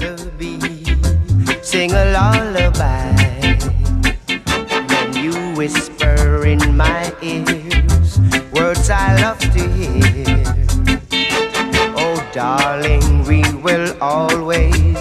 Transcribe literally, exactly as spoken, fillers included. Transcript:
to be. Sing a lullaby when you whisper in my ears words I love to hear. Oh darling, we will always